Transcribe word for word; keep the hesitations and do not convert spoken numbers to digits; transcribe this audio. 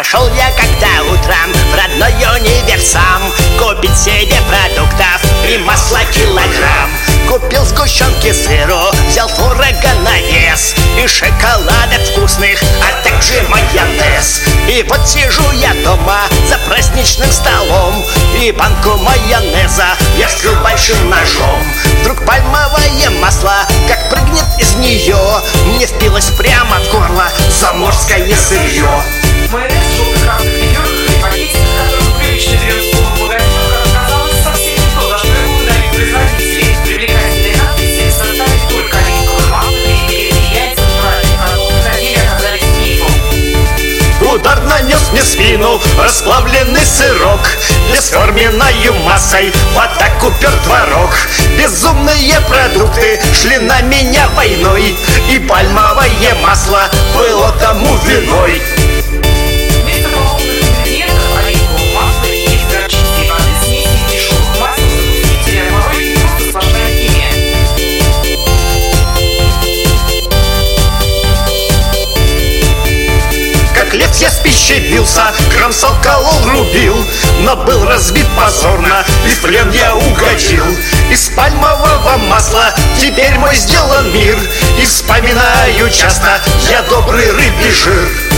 Пошел я когда утром в родной универсам купить себе продуктов и масла килограмм. Купил сгущенки сыру, взял творога на вес и шоколадок вкусных, а также майонез. И вот сижу я дома за праздничным столом, и банку майонеза я вскрыл большим ножом. Вдруг пальмовое масло, как прыгнет из нее, мне впилось прямо в горло заморское сырье. Майонез в желто-красных ведерках и пакетиках, которых привычно берет слово в магазинах, оказалось совсем не то, за что его выдали производители. Привлекательные надписи в составе только оливковое масло, перепелиные яйца, натуральные продукты на деле оказались мифом. Удар нанес мне в спину расплавленный сырок, бесформенною массой в атаку пер творог. Безумные продукты шли на меня войной, и пальмовое масло было тому виной. Вместо полных ингредиентов оливкового масла и есть горчичной воды, смеси дешевых масел, загустителя, порой просто сплошная химия. Как лев я с пищей бился, кромсал, колол, рубил, но был разбит позорно, и в плен я угодил. Из пальмового масла теперь мой сделан мир, и вспоминаю часто я добрый рыбий жир.